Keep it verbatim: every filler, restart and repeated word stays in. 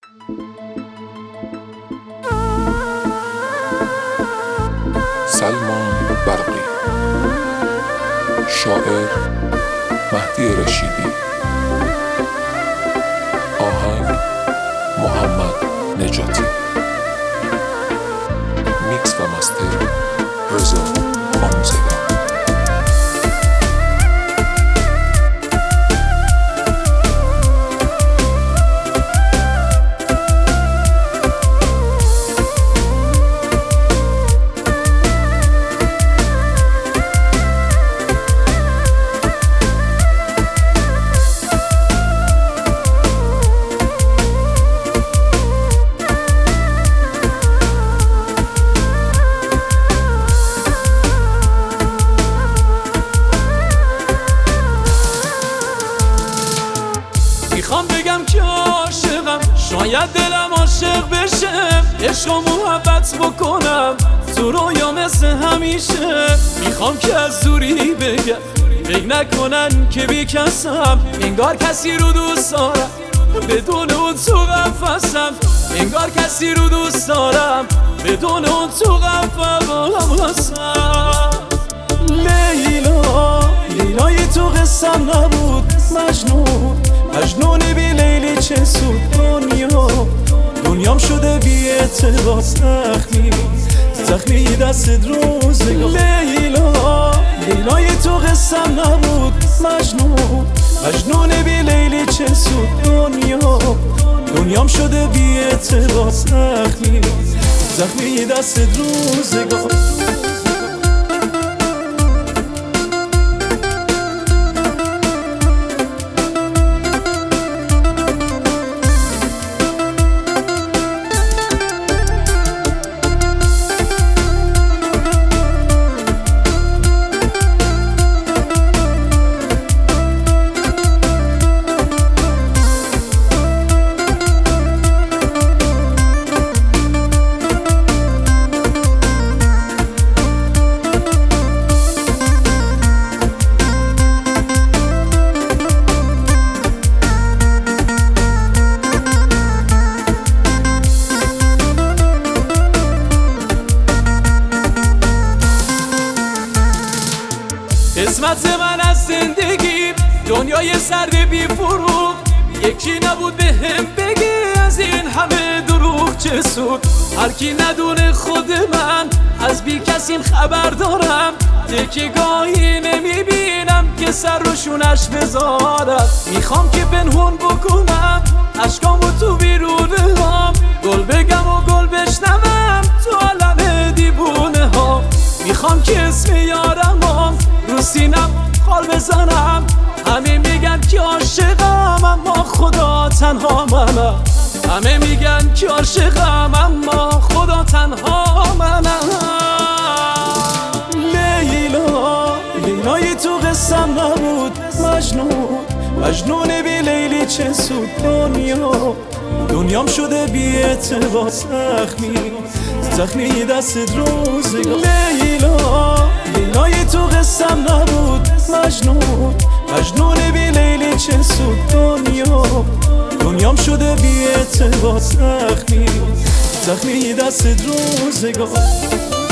سلمان برقی. شاعر مهدی رشیدی. آهنگ محمد نجاتی. میکس و مستر رضا آموزگار. میخوام بگم که عاشقم، شاید دلم عاشق بشه، عشق و محبت بکنم تو رویا مثل همیشه. میخوام که از دوری بگم فکر نکنن که بی کسم، انگار کسی رو دوست دارم بدون اون تو قفسم، انگار کسی رو دوست دارم بدون اون تو قفسم. لیلا لیلای تو قصم نبود، مجنون مجنون بی لیلی چه سود. دنیا دنیام شده بی اعتبار، زخمی زخمی دست روزگار. لیلا لیلای تو قصم نبود، مجنون مجنون بی لیلی چه سود. دنیا دنیام شده بی اعتبار، زخمی زخمی دست روزگار. قسمت من از زندگی دنیای سرد بی فروغ، یکی نبود به هم بگی از این همه دروغ چه سود. هر کی ندونه خود من از بی کسیم خبر دارم، یکی گاهی نمیبینم که سر روشونش بذارم. میخوام که پنهون بکنم اشکامو تو بیرونه هام، گل بگم و گل بشنوم تو عالم دیوونه ها. میخوام که اسم یارم رو سینم خال بزنم، همه میگن که عاشقم اما خدا تنها منم. همه میگن که عاشقم اما خدا تنها منم. لیلا لیلای تو قصم نبود، مجنون مجنون بی لیلی چه سود. دنیا دنیام شده بی اعتبار، زخمی زخمی دست روزگار. لیلا لیلای تو قصم نبود، مجنون مجنون بی لیلی چه سود. دنیا دنیام شده بی اعتبار، زخمی زخمی دست روزگار.